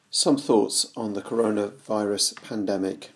Some thoughts on the coronavirus pandemic.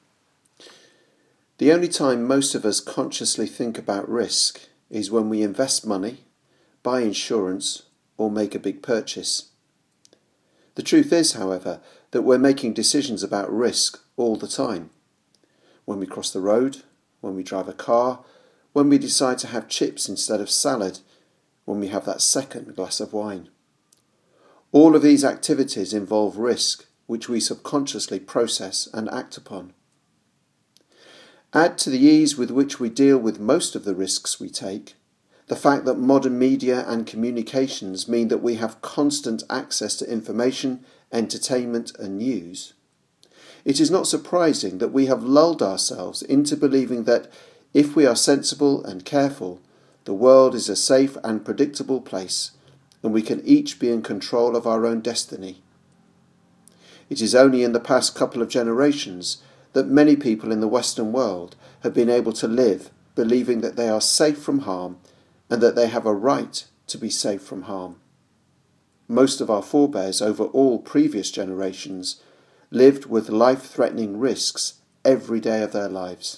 The only time most of us consciously think about risk is when we invest money, buy insurance, or make a big purchase. The truth is, however, that we're making decisions about risk all the time. When we cross the road, when we drive a car, when we decide to have chips instead of salad, when we have that second glass of wine. All of these activities involve risk, which we subconsciously process and act upon. Add to the ease with which we deal with most of the risks we take, the fact that modern media and communications mean that we have constant access to information, entertainment and news. It is not surprising that we have lulled ourselves into believing that if we are sensible and careful, the world is a safe and predictable place, and we can each be in control of our own destiny. It is only in the past couple of generations that many people in the Western world have been able to live believing that they are safe from harm and that they have a right to be safe from harm. Most of our forebears over all previous generations lived with life-threatening risks every day of their lives.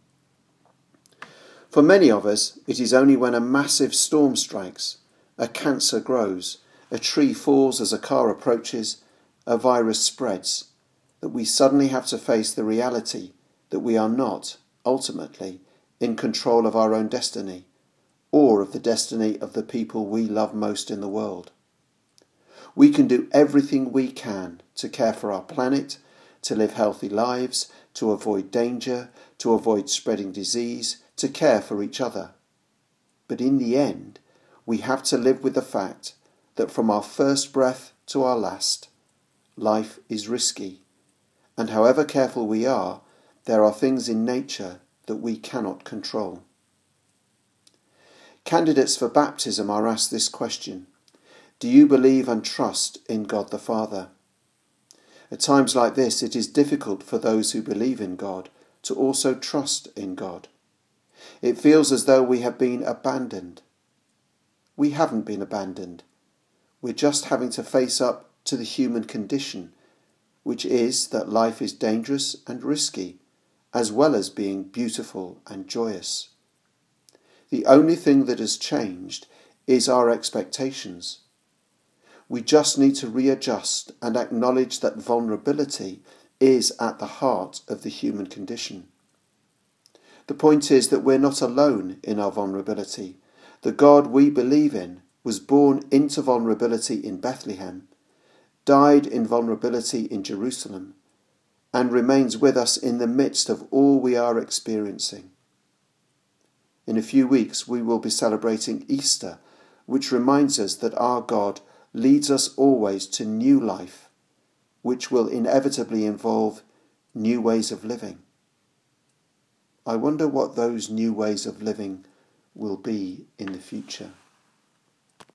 For many of us, it is only when a massive storm strikes, a cancer grows, a tree falls as a car approaches, a virus spreads, that we suddenly have to face the reality that we are not, ultimately, in control of our own destiny, or of the destiny of the people we love most in the world. We can do everything we can to care for our planet, to live healthy lives, to avoid danger, to avoid spreading disease, to care for each other. But in the end, we have to live with the fact that from our first breath to our last, life is risky, and however careful we are, there are things in nature that we cannot control. Candidates for baptism are asked this question: do you believe and trust in God the Father? At times like this, it is difficult for those who believe in God to also trust in God. It feels as though we have been abandoned. We haven't been abandoned. We're just having to face up to the human condition, which is that life is dangerous and risky, as well as being beautiful and joyous. The only thing that has changed is our expectations. We just need to readjust and acknowledge that vulnerability is at the heart of the human condition. The point is that we're not alone in our vulnerability. The God we believe in was born into vulnerability in Bethlehem, died in vulnerability in Jerusalem, and remains with us in the midst of all we are experiencing. In a few weeks we will be celebrating Easter, which reminds us that our God leads us always to new life, which will inevitably involve new ways of living. I wonder what those new ways of living will be in the future.